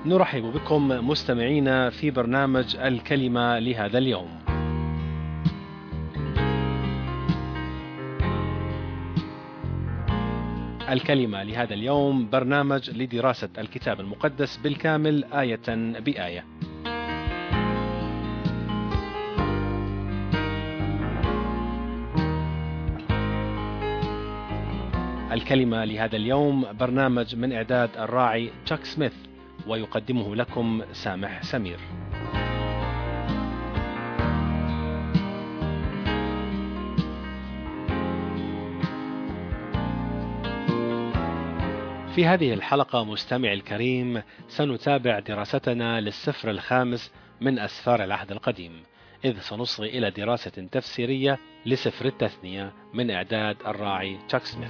نرحب بكم مستمعينا في برنامج الكلمة لهذا اليوم. الكلمة لهذا اليوم برنامج لدراسة الكتاب المقدس بالكامل آية بآية. الكلمة لهذا اليوم برنامج من إعداد الراعي تشاك سميث، ويقدمه لكم سامح سمير. في هذه الحلقة مستمع الكريم سنتابع دراستنا للسفر الخامس من أسفار العهد القديم، إذ سنصغي إلى دراسة تفسيرية لسفر التثنية من إعداد الراعي تشاك سميث.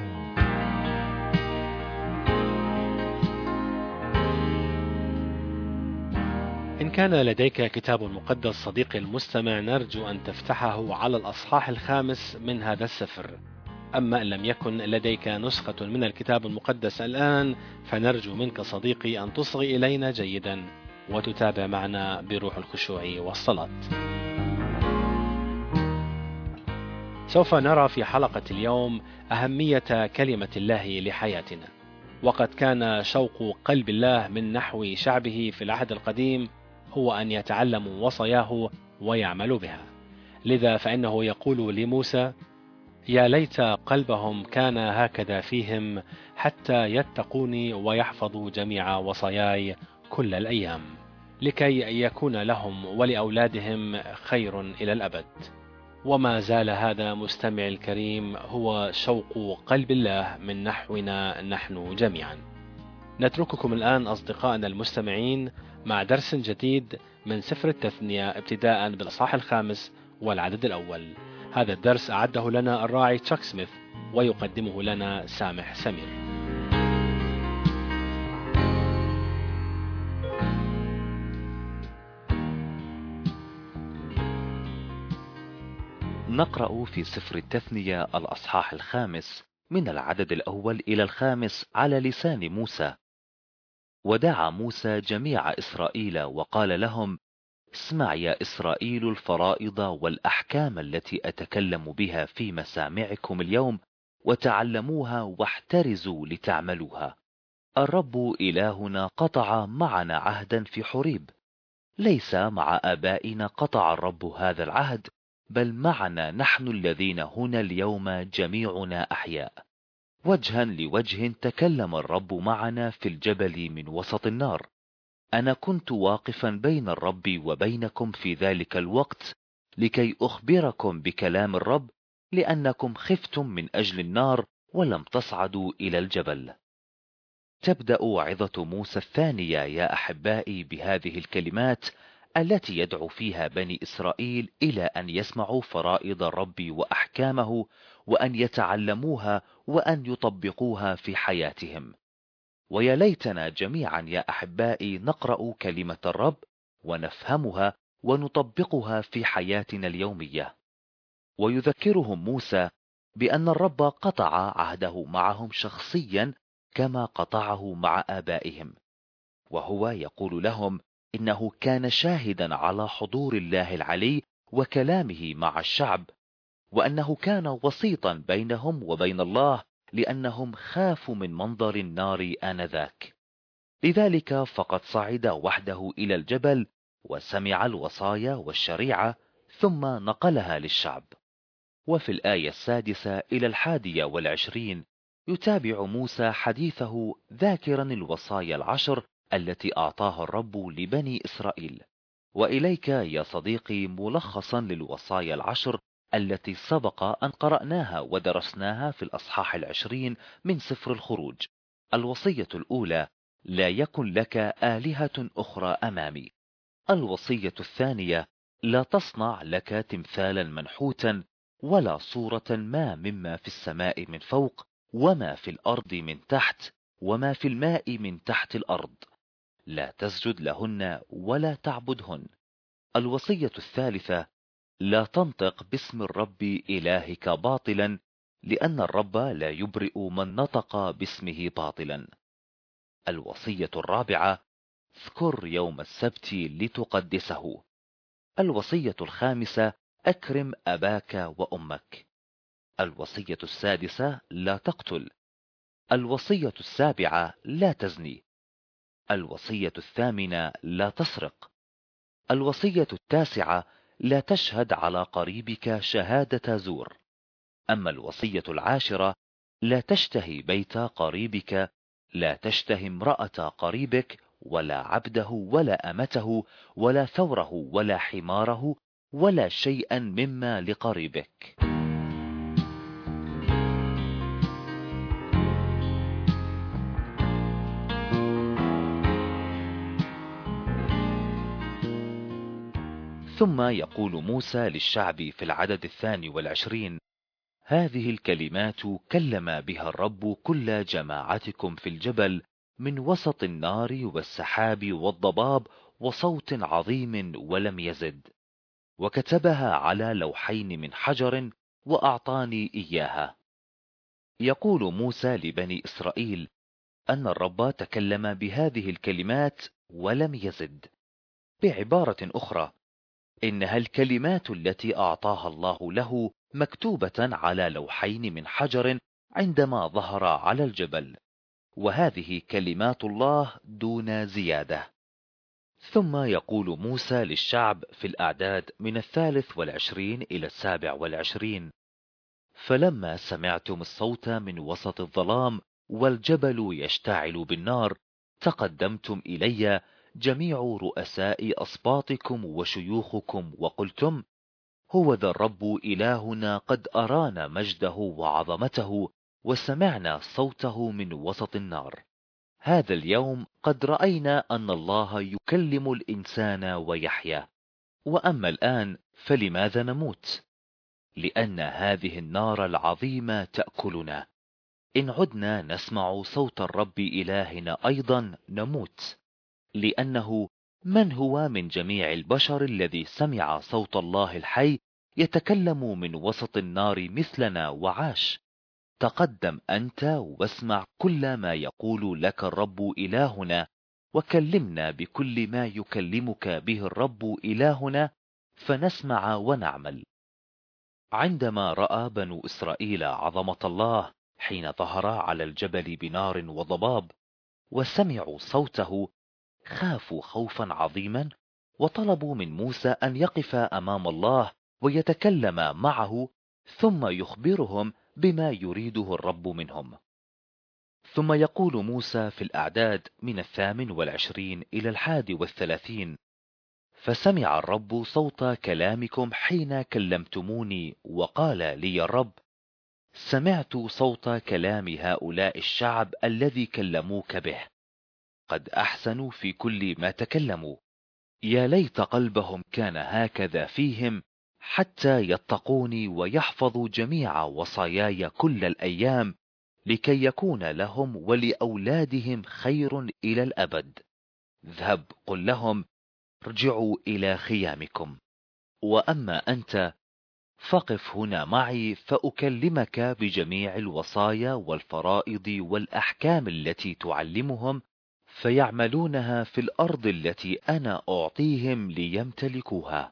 إن كان لديك كتاب مقدس صديقي المستمع، نرجو أن تفتحه على الأصحاح الخامس من هذا السفر. أما إن لم يكن لديك نسخة من الكتاب المقدس الآن، فنرجو منك صديقي أن تصغي إلينا جيدا وتتابع معنا بروح الخشوع والصلاة. سوف نرى في حلقة اليوم أهمية كلمة الله لحياتنا، وقد كان شوق قلب الله من نحو شعبه في العهد القديم هو أن يتعلموا وصاياه ويعملوا بها. لذا فإنه يقول لموسى: يا ليت قلبهم كان هكذا فيهم حتى يتقوني ويحفظوا جميع وصاياي كل الأيام، لكي يكون لهم ولأولادهم خير إلى الأبد. وما زال هذا مستمع الكريم هو شوق قلب الله من نحونا نحن جميعا. نترككم الآن أصدقائنا المستمعين مع درس جديد من سفر التثنية ابتداء بالإصحاح الخامس والعدد الأول. هذا الدرس أعده لنا الراعي تشاك سميث، ويقدمه لنا سامح سمير. نقرأ في سفر التثنية الأصحاح الخامس من العدد الأول إلى الخامس على لسان موسى. ودعا موسى جميع إسرائيل وقال لهم: اسمع يا إسرائيل الفرائض والأحكام التي أتكلم بها في مسامعكم اليوم، وتعلموها واحترزوا لتعملوها. الرب إلهنا قطع معنا عهدا في حريب، ليس مع آبائنا قطع الرب هذا العهد، بل معنا نحن الذين هنا اليوم جميعنا أحياء. وجها لوجه تكلم الرب معنا في الجبل من وسط النار. أنا كنت واقفا بين الرب وبينكم في ذلك الوقت لكي أخبركم بكلام الرب، لأنكم خفتم من أجل النار ولم تصعدوا إلى الجبل. تبدأ عظة موسى الثانية يا أحبائي بهذه الكلمات التي يدعو فيها بني إسرائيل إلى أن يسمعوا فرائض الرب وأحكامه، وأن يتعلموها وأن يطبقوها في حياتهم. ويا ليتنا جميعا يا أحبائي نقرأ كلمة الرب ونفهمها ونطبقها في حياتنا اليومية. ويذكرهم موسى بأن الرب قطع عهده معهم شخصيا كما قطعه مع آبائهم، وهو يقول لهم إنه كان شاهدا على حضور الله العلي وكلامه مع الشعب، وأنه كان وسيطا بينهم وبين الله، لأنهم خافوا من منظر النار آنذاك. لذلك فقد صعد وحده إلى الجبل وسمع الوصايا والشريعة، ثم نقلها للشعب. وفي الآية 6 إلى 21 يتابع موسى حديثه ذاكرا الوصايا 10 التي أعطاها الرب لبني إسرائيل. وإليك يا صديقي ملخصا للوصايا 10 التي سبق أن قرأناها ودرسناها في الأصحاح 20 من سفر الخروج. الوصية الأولى: لا يكن لك آلهة أخرى أمامي. الوصية الثانية: لا تصنع لك تمثالا منحوتا ولا صورة ما مما في السماء من فوق وما في الأرض من تحت وما في الماء من تحت الأرض، لا تسجد لهن ولا تعبدهن. الوصية الثالثة: لا تنطق باسم الرب إلهك باطلا، لأن الرب لا يبرئ من نطق باسمه باطلا. الوصية الرابعة: اذكر يوم السبت لتقدسه. الوصية الخامسة: أكرم أباك وأمك. الوصية السادسة: لا تقتل. الوصية السابعة: لا تزني. الوصية الثامنة: لا تسرق. الوصية التاسعة: لا تشهد على قريبك شهادة زور. أما الوصية العاشرة: لا تشتهي بيت قريبك. لا تشتهي امرأة قريبك، ولا عبده ولا أمته، ولا ثوره ولا حماره، ولا شيئا مما لقريبك. ثم يقول موسى للشعب في العدد 22: هذه الكلمات كلم بها الرب كل جماعتكم في الجبل من وسط النار والسحاب والضباب وصوت عظيم، ولم يزد. وكتبها على لوحين من حجر وأعطاني إياها. يقول موسى لبني إسرائيل أن الرب تكلم بهذه الكلمات ولم يزد. بعبارة أخرى، إنها الكلمات التي أعطاها الله له مكتوبة على لوحين من حجر عندما ظهر على الجبل، وهذه كلمات الله دون زيادة. ثم يقول موسى للشعب في الأعداد من 23 إلى 27: فلما سمعتم الصوت من وسط الظلام والجبل يشتعل بالنار، تقدمتم إلي جميع رؤساء أصباطكم وشيوخكم، وقلتم: هو ذا الرب إلهنا قد أرانا مجده وعظمته، وسمعنا صوته من وسط النار. هذا اليوم قد رأينا أن الله يكلم الإنسان ويحيا. وأما الآن فلماذا نموت؟ لأن هذه النار العظيمة تأكلنا. إن عدنا نسمع صوت الرب إلهنا أيضا نموت. لأنه من هو من جميع البشر الذي سمع صوت الله الحي يتكلم من وسط النار مثلنا وعاش؟ تقدم أنت واسمع كل ما يقول لك الرب إلهنا، وكلمنا بكل ما يكلمك به الرب إلهنا، فنسمع ونعمل. عندما رأى بنو إسرائيل عظمة الله حين ظهر على الجبل بنار وضباب وسمعوا صوته، خافوا خوفا عظيما، وطلبوا من موسى أن يقف أمام الله ويتكلم معه، ثم يخبرهم بما يريده الرب منهم. ثم يقول موسى في الأعداد من 28 إلى 31: فسمع الرب صوت كلامكم حين كلمتموني، وقال لي الرب: سمعت صوت كلام هؤلاء الشعب الذي كلموك به، قد أحسنوا في كل ما تكلموا. يا ليت قلبهم كان هكذا فيهم، حتى يتقوني ويحفظوا جميع وصاياي كل الأيام، لكي يكون لهم ولأولادهم خير إلى الأبد. اذهب قل لهم: ارجعوا إلى خيامكم. وأما أنت فقف هنا معي، فأكلمك بجميع الوصايا والفرائض والأحكام التي تعلمهم، فيعملونها في الأرض التي أنا أعطيهم ليمتلكوها.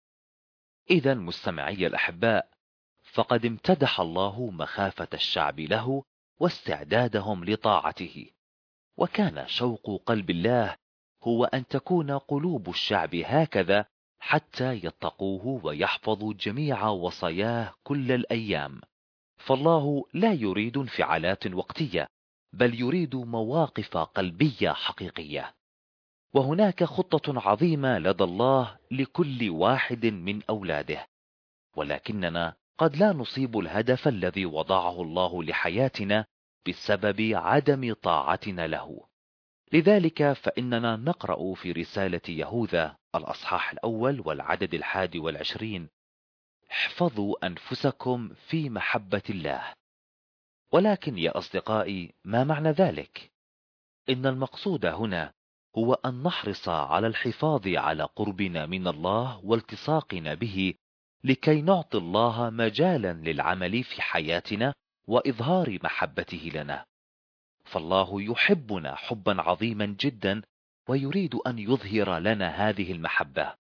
إذا مستمعي الأحباء، فقد امتدح الله مخافة الشعب له واستعدادهم لطاعته، وكان شوق قلب الله هو أن تكون قلوب الشعب هكذا، حتى يتقوه ويحفظوا جميع وصاياه كل الأيام. فالله لا يريد انفعالات وقتية، بل يريد مواقف قلبية حقيقية. وهناك خطة عظيمة لدى الله لكل واحد من أولاده، ولكننا قد لا نصيب الهدف الذي وضعه الله لحياتنا بسبب عدم طاعتنا له. لذلك فإننا نقرأ في رسالة يهوذا الأصحاح الأول والعدد 21: احفظوا أنفسكم في محبة الله. ولكن يا أصدقائي، ما معنى ذلك؟ إن المقصود هنا هو أن نحرص على الحفاظ على قربنا من الله والتصاقنا به، لكي نعطي الله مجالا للعمل في حياتنا وإظهار محبته لنا. فالله يحبنا حبا عظيما جدا، ويريد أن يظهر لنا هذه المحبة،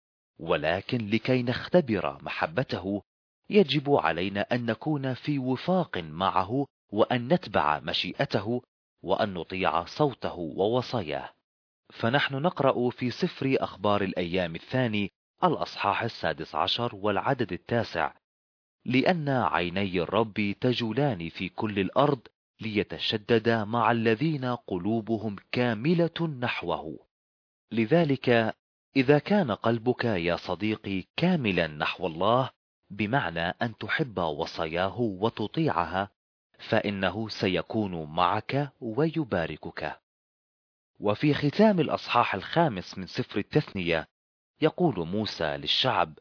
ولكن لكي نختبر محبته يجب علينا أن نكون في وفاق معه، وأن نتبع مشيئته، وأن نطيع صوته ووصاياه. فنحن نقرأ في سفر أخبار الأيام الثاني الأصحاح 16 والعدد 9: لأن عيني الرب تجولان في كل الأرض ليتشدد مع الذين قلوبهم كاملة نحوه. لذلك إذا كان قلبك يا صديقي كاملا نحو الله، بمعنى أن تحب وصاياه وتطيعها، فإنه سيكون معك ويباركك. وفي ختام الأصحاح 5 من سفر التثنية يقول موسى للشعب: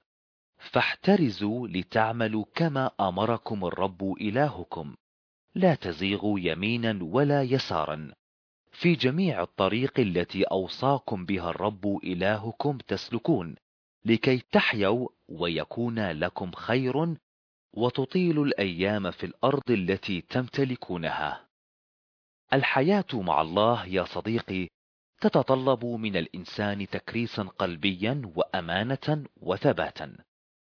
فاحترزوا لتعملوا كما أمركم الرب إلهكم، لا تزيغوا يمينا ولا يسارا، في جميع الطريق التي أوصاكم بها الرب إلهكم تسلكون، لكي تحيوا ويكون لكم خير، وتطيلوا الأيام في الأرض التي تمتلكونها. الحياة مع الله يا صديقي تتطلب من الإنسان تكريسا قلبيا وأمانة وثباتا.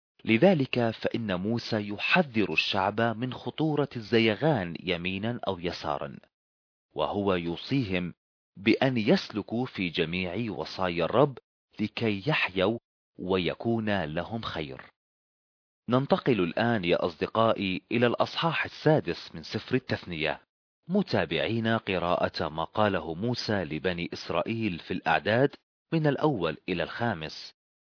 لذلك فإن موسى يحذر الشعب من خطورة الزيغان يمينا أو يسارا، وهو يوصيهم بأن يسلكوا في جميع وصايا الرب لكي يحيوا ويكون لهم خير. ننتقل الآن يا أصدقائي إلى الأصحاح 6 من سفر التثنية، متابعين قراءة ما قاله موسى لبني إسرائيل في الأعداد من الأول إلى 5.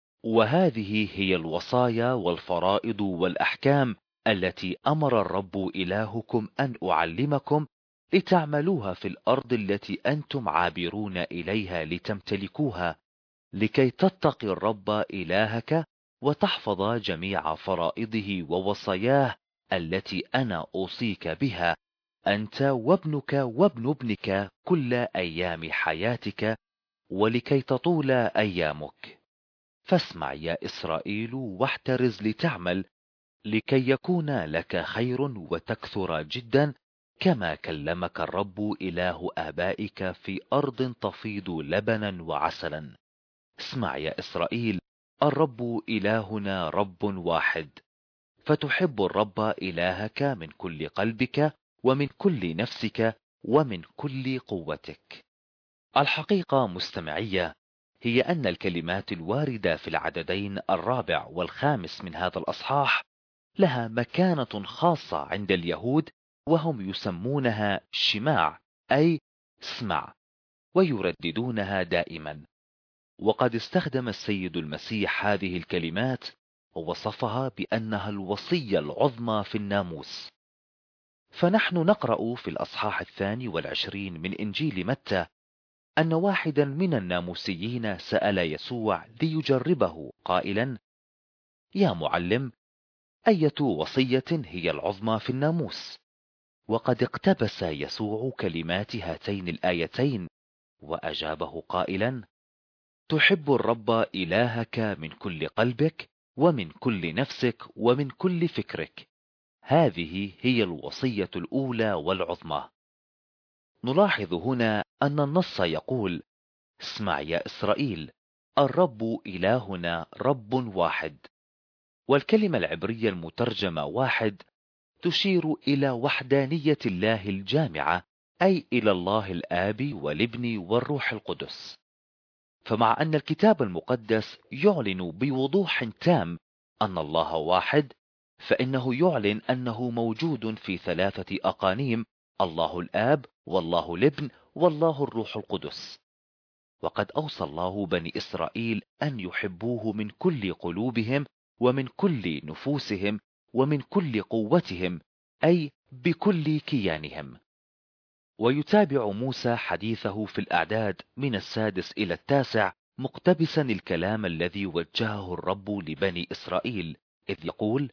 وهذه هي الوصايا والفرائض والأحكام التي أمر الرب إلهكم أن أعلمكم لتعملوها في الأرض التي أنتم عابرون إليها لتمتلكوها، لكي تتقي الرب إلهك وتحفظ جميع فرائضه ووصاياه التي أنا أوصيك بها أنت وابنك وابن ابنك كل أيام حياتك، ولكي تطول أيامك. فاسمع يا إسرائيل واحترز لتعمل، لكي يكون لك خير وتكثر جدا، كما كلمك الرب إله آبائك في أرض تفيض لبنا وعسلا. اسمع يا إسرائيل، الرب إلهنا رب واحد، فتحب الرب إلهك من كل قلبك ومن كل نفسك ومن كل قوتك. الحقيقة مستمعية هي أن الكلمات الواردة في العددين 4 و5 من هذا الأصحاح لها مكانة خاصة عند اليهود، وهم يسمونها شماع، أي اسمع، ويرددونها دائما. وقد استخدم السيد المسيح هذه الكلمات ووصفها بأنها الوصية العظمى في الناموس. فنحن نقرأ في الأصحاح 22 من إنجيل متى أن واحدا من الناموسيين سأل يسوع ليجربه قائلا: يا معلم، أية وصية هي العظمى في الناموس؟ وقد اقتبس يسوع كلمات هاتين الآيتين وأجابه قائلا: تحب الرب إلهك من كل قلبك ومن كل نفسك ومن كل فكرك، هذه هي الوصية الأولى والعظمى. نلاحظ هنا أن النص يقول: اسمع يا إسرائيل، الرب إلهنا رب واحد. والكلمة العبرية المترجمة واحد تشير إلى وحدانية الله الجامعة، أي إلى الله الآب والابن والروح القدس. فمع أن الكتاب المقدس يعلن بوضوح تام أن الله واحد، فإنه يعلن أنه موجود في 3 أقانيم: الله الآب والله الابن والله الروح القدس. وقد أوصى الله بني إسرائيل أن يحبوه من كل قلوبهم ومن كل نفوسهم ومن كل قوتهم، أي بكل كيانهم. ويتابع موسى حديثه في الأعداد من 6 إلى 9 مقتبسا الكلام الذي وجهه الرب لبني إسرائيل، إذ يقول: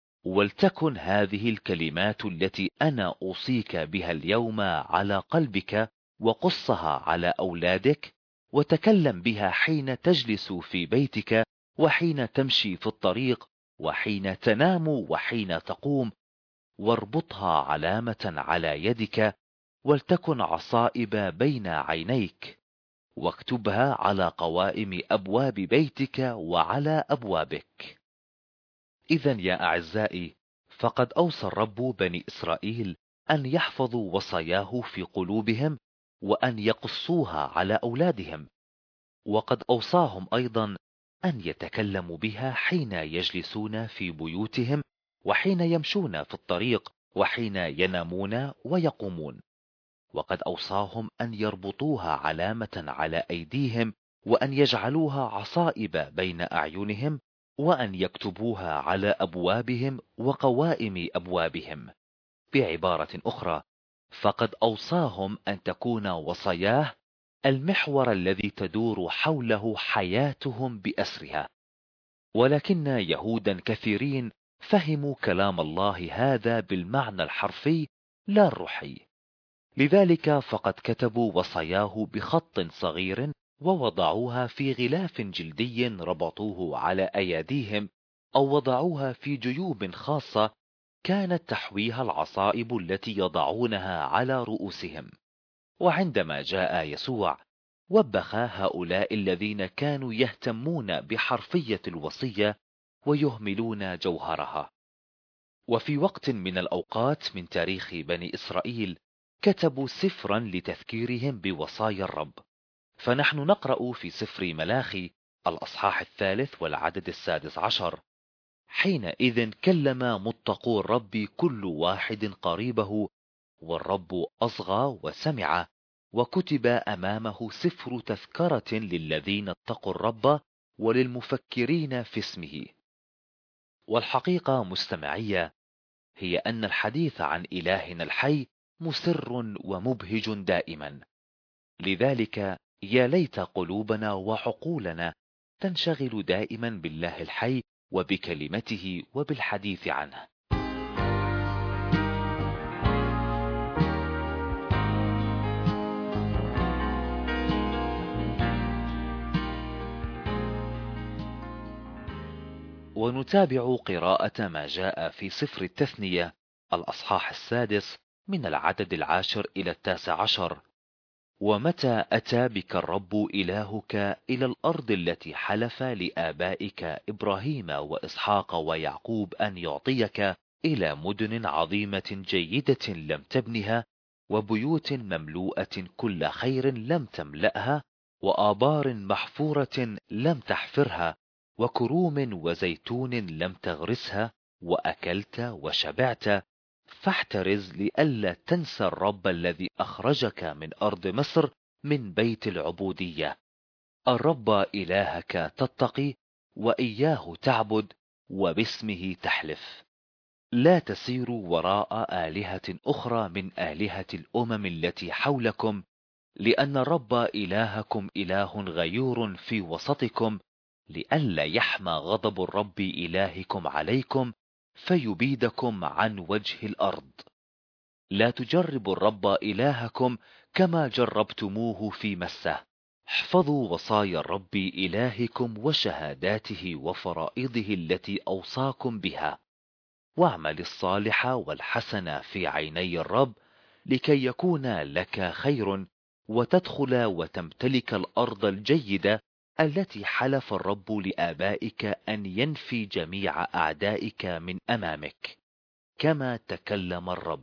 ولتكن هذه الكلمات التي أنا أوصيك بها اليوم على قلبك، وقصها على أولادك، وتكلم بها حين تجلس في بيتك، وحين تمشي في الطريق، وحين تنام، وحين تقوم، واربطها علامة على يدك، ولتكن عصائب بين عينيك، واكتبها على قوائم أبواب بيتك وعلى أبوابك. إذن يا أعزائي، فقد أوصى الرب بني إسرائيل أن يحفظوا وصاياه في قلوبهم وأن يقصوها على أولادهم، وقد أوصاهم أيضا أن يتكلموا بها حين يجلسون في بيوتهم وحين يمشون في الطريق وحين ينامون ويقومون، وقد أوصاهم أن يربطوها علامة على أيديهم وأن يجعلوها عصائب بين أعينهم وأن يكتبوها على أبوابهم وقوائم أبوابهم. بعبارة أخرى، فقد أوصاهم أن تكون وصاياه المحور الذي تدور حوله حياتهم بأسرها. ولكن يهودا كثيرين فهموا كلام الله هذا بالمعنى الحرفي لا الروحي، لذلك فقد كتبوا وصاياه بخط صغير ووضعوها في غلاف جلدي ربطوه على أيديهم أو وضعوها في جيوب خاصة كانت تحويها العصائب التي يضعونها على رؤوسهم. وعندما جاء يسوع وبخ هؤلاء الذين كانوا يهتمون بحرفية الوصية ويهملون جوهرها. وفي وقت من الأوقات من تاريخ بني إسرائيل كتبوا سفرا لتذكيرهم بوصايا الرب، فنحن نقرأ في سفر ملاخي الأصحاح 3 والعدد 16: حينئذ كلم متقو الرب كل واحد قريبه، والرب أصغى وسمع، وكتب أمامه سفر تذكرة للذين اتقوا الرب وللمفكرين في اسمه. والحقيقة مستمعية هي أن الحديث عن إلهنا الحي مسر ومبهج دائما، لذلك يا ليت قلوبنا وعقولنا تنشغل دائما بالله الحي وبكلمته وبالحديث عنه. ونتابع قراءة ما جاء في سفر التثنية الأصحاح 6 من العدد 10 إلى 19: ومتى أتى بك الرب إلهك إلى الأرض التي حلف لآبائك إبراهيم وإسحاق ويعقوب أن يعطيك، إلى مدن عظيمة جيدة لم تبنها، وبيوت مملوءة كل خير لم تملأها، وآبار محفورة لم تحفرها، وكروم وزيتون لم تغرسها، وأكلت وشبعت، فاحترز لئلا تنسى الرب الذي أخرجك من أرض مصر من بيت العبودية، الرب إلهك تتقي وإياه تعبد وباسمه تحلف، لا تسيروا وراء آلهة أخرى من آلهة الأمم التي حولكم، لأن الرب إلهكم إله غيور في وسطكم، لئلا يحمى غضب الرب إلهكم عليكم فيبيدكم عن وجه الأرض. لا تجربوا الرب إلهكم كما جربتموه في مسة. احفظوا وصايا الرب إلهكم وشهاداته وفرائضه التي أوصاكم بها، واعمل الصالح والحسن في عيني الرب، لكي يكون لك خير وتدخل وتمتلك الأرض الجيدة التي حلف الرب لآبائك أن ينفي جميع أعدائك من أمامك، كما تكلم الرب.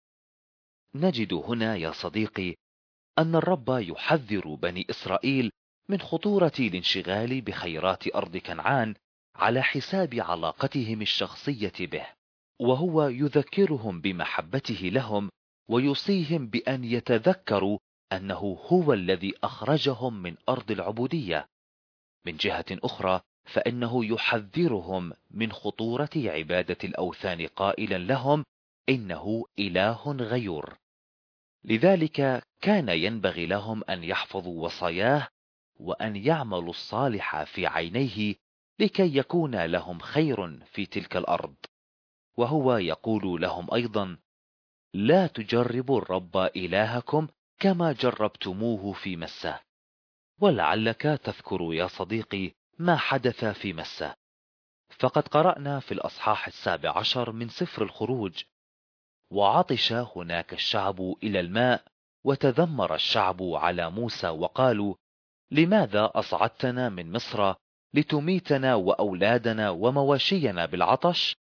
نجد هنا يا صديقي أن الرب يحذر بني إسرائيل من خطورة الانشغال بخيرات أرض كنعان على حساب علاقتهم الشخصية به، وهو يذكرهم بمحبته لهم ويوصيهم بأن يتذكروا أنه هو الذي أخرجهم من أرض العبودية. من جهة أخرى فإنه يحذرهم من خطورة عبادة الأوثان قائلا لهم إنه إله غيور. لذلك كان ينبغي لهم أن يحفظوا وصاياه وأن يعملوا الصالح في عينيه لكي يكون لهم خير في تلك الأرض. وهو يقول لهم أيضا: لا تجربوا الرب إلهكم كما جربتموه في مسة. ولعلك تذكر يا صديقي ما حدث في مسة، فقد قرأنا في الأصحاح 17 من سفر الخروج: وعطش هناك الشعب إلى الماء، وتذمر الشعب على موسى وقالوا: لماذا أصعدتنا من مصر لتميتنا وأولادنا ومواشينا بالعطش؟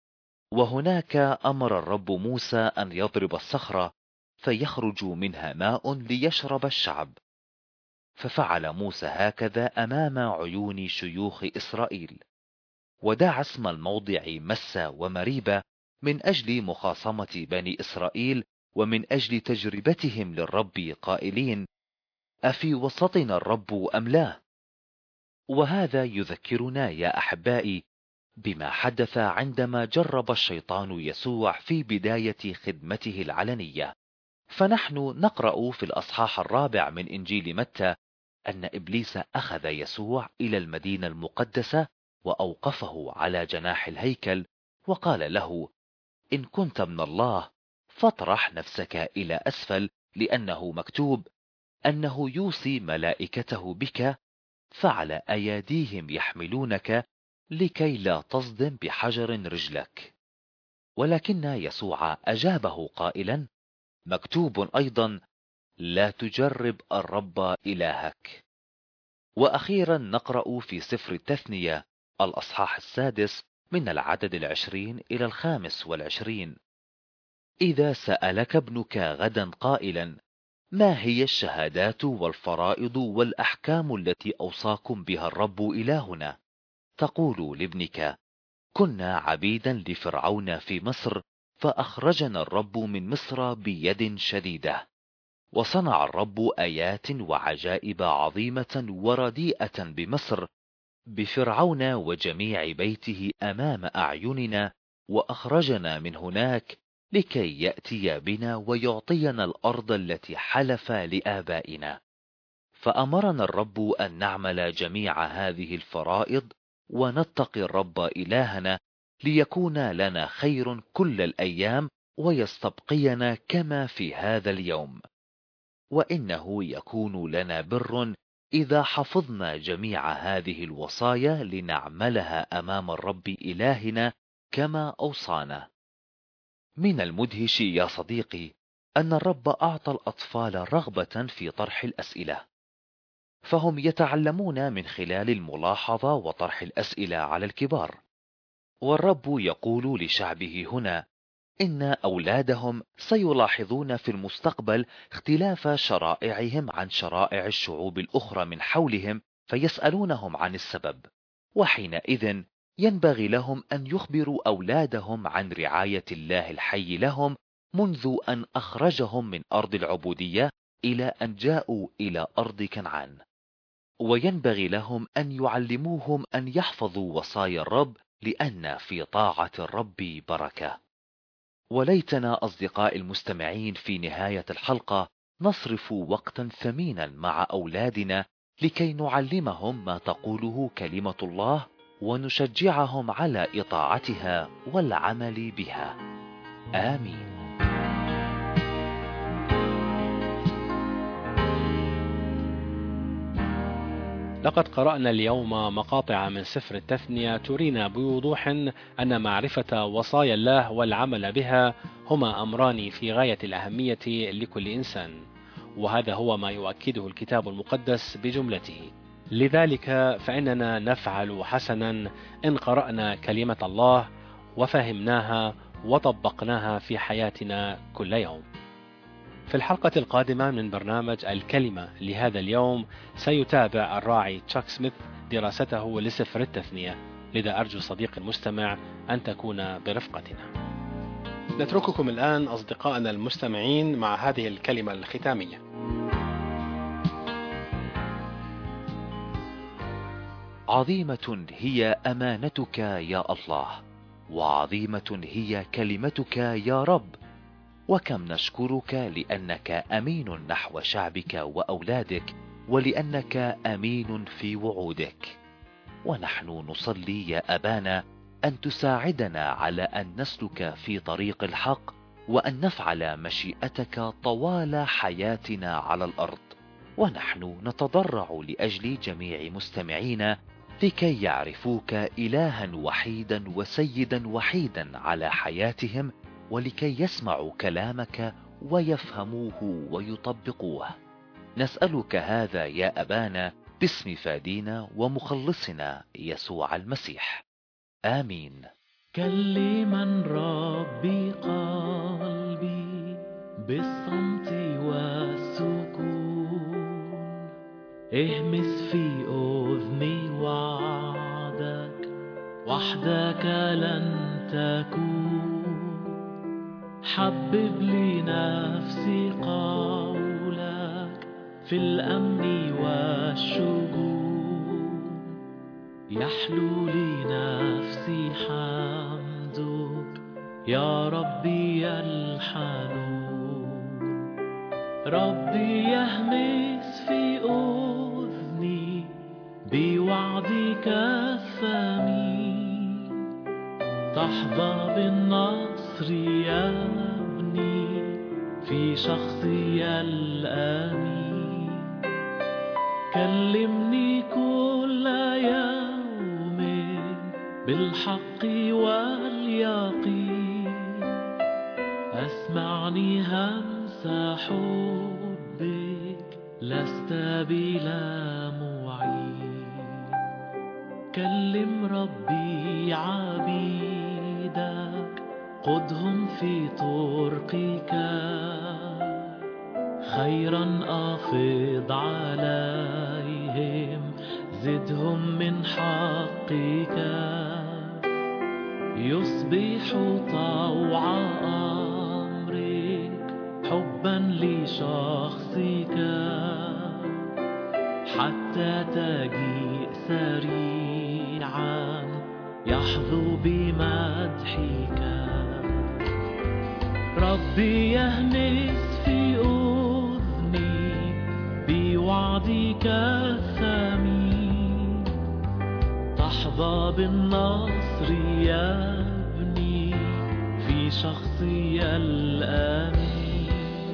وهناك أمر الرب موسى أن يضرب الصخرة فيخرج منها ماء ليشرب الشعب. ففعل موسى هكذا أمام عيون شيوخ إسرائيل. ودعا اسم الموضع مسة ومريبة من أجل مخاصمة بني إسرائيل ومن أجل تجربتهم للرب قائلين: أفي وسطنا الرب أم لا؟ وهذا يذكرنا يا أحبائي بما حدث عندما جرب الشيطان يسوع في بداية خدمته العلنية. فنحن نقرأ في الأصحاح 4 من إنجيل متى أن إبليس أخذ يسوع إلى المدينة المقدسة وأوقفه على جناح الهيكل وقال له: إن كنت من الله فاطرح نفسك إلى أسفل، لأنه مكتوب أنه يوصي ملائكته بك فعلى أيديهم يحملونك لكي لا تصدم بحجر رجلك. ولكن يسوع أجابه قائلا: مكتوب أيضا: لا تجرب الرب إلهك. وأخيرا نقرأ في سفر التثنية الأصحاح 6 من العدد 20 إلى 25: إذا سألك ابنك غدا قائلا: ما هي الشهادات والفرائض والأحكام التي أوصاكم بها الرب إلهنا؟ تقول لابنك: كنا عبيدا لفرعون في مصر، فأخرجنا الرب من مصر بيد شديدة. وصنع الرب آيات وعجائب عظيمة ورديئة بمصر بفرعون وجميع بيته أمام أعيننا، وأخرجنا من هناك لكي يأتي بنا ويعطينا الأرض التي حلف لآبائنا. فأمرنا الرب أن نعمل جميع هذه الفرائض ونتقي الرب إلهنا، ليكون لنا خير كل الأيام ويستبقينا كما في هذا اليوم. وإنه يكون لنا بر إذا حفظنا جميع هذه الوصايا لنعملها أمام الرب إلهنا كما أوصانا. من المدهش يا صديقي أن الرب أعطى الأطفال رغبة في طرح الأسئلة، فهم يتعلمون من خلال الملاحظة وطرح الأسئلة على الكبار. والرب يقول لشعبه هنا إن أولادهم سيلاحظون في المستقبل اختلاف شرائعهم عن شرائع الشعوب الأخرى من حولهم، فيسألونهم عن السبب. وحينئذ ينبغي لهم أن يخبروا أولادهم عن رعاية الله الحي لهم منذ أن أخرجهم من أرض العبودية إلى أن جاءوا إلى أرض كنعان. وينبغي لهم أن يعلموهم أن يحفظوا وصايا الرب، لأن في طاعة الرب بركة. وليتنا أصدقاء المستمعين في نهاية الحلقة نصرف وقتا ثمينا مع أولادنا لكي نعلمهم ما تقوله كلمة الله ونشجعهم على إطاعتها والعمل بها. آمين. لقد قرأنا اليوم مقاطع من سفر التثنية ترينا بوضوح أن معرفة وصايا الله والعمل بها هما أمران في غاية الأهمية لكل إنسان، وهذا هو ما يؤكده الكتاب المقدس بجملته. لذلك فإننا نفعل حسنا إن قرأنا كلمة الله وفهمناها وطبقناها في حياتنا كل يوم. في الحلقة القادمة من برنامج الكلمة لهذا اليوم سيتابع الراعي تشاك سميث دراسته لسفر التثنية، لذا أرجو صديق المستمع أن تكون برفقتنا. نترككم الآن أصدقائنا المستمعين مع هذه الكلمة الختامية. عظيمة هي أمانتك يا الله، وعظيمة هي كلمتك يا رب، وكم نشكرك لأنك أمين نحو شعبك وأولادك، ولأنك أمين في وعودك. ونحن نصلي يا أبانا أن تساعدنا على أن نسلك في طريق الحق، وأن نفعل مشيئتك طوال حياتنا على الأرض. ونحن نتضرع لأجل جميع مستمعينا لكي يعرفوك إلها وحيدا وسيدا وحيدا على حياتهم، ولكي يسمعوا كلامك ويفهموه ويطبقوه. نسألك هذا يا أبانا باسم فادينا ومخلصنا يسوع المسيح. آمين. كلما ربي قلبي بالصمت والسكون، اهمس في أذني وعدك وحدك لن تكون. حبب لي نفسي قولك في الأمن والشجون، يحلو لي نفسي حمدك يا ربي الحنون. ربي يهمس في أذني بوعدك الثمين، تحظى بالنصر يا ابني في شخصي الأمين. كلمني كل يوم بالحق واليقين، أسمعني همس حبك لست بلا معين. كلم ربي عبيدك قدهم في طرقك، خيرا أفض عليهم زدهم من حقك. يصبح طوع أمرك حبا لشخصك، حتى تجيء سريعا يحظو بمدحك. ربي يهمس في أذني بوعدك الثمين، تحظى بالنصر يا ابني في شخصي الأمين.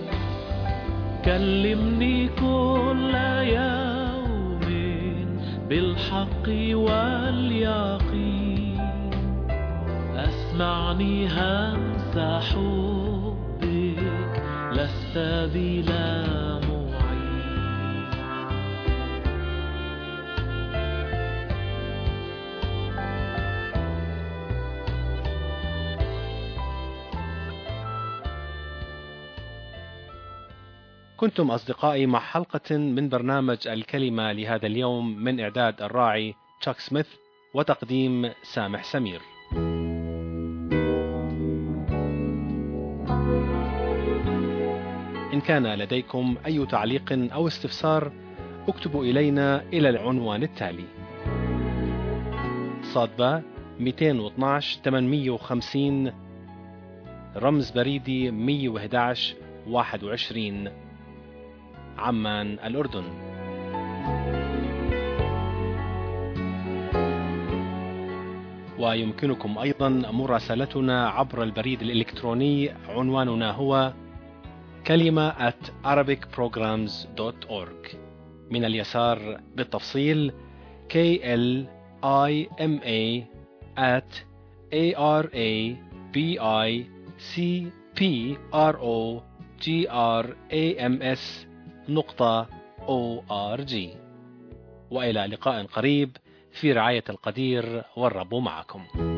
كلمني كل يوم بالحق واليقين، أسمعني همس حبك لست بلا معين. كنتم أصدقائي مع حلقة من برنامج الكلمة لهذا اليوم، من إعداد الراعي تشاك سميث وتقديم سامح سمير. إن كان لديكم أي تعليق أو استفسار اكتبوا إلينا إلى العنوان التالي: صادبة 212 850 رمز بريدي 111 21 عمان الأردن. ويمكنكم أيضا مراسلتنا عبر البريد الإلكتروني، عنواننا هو kalima@arabicprograms.org. من اليسار بالتفصيل KLIMA@arabicprograms.org. وإلى لقاء قريب في رعاية القدير، والرب معكم.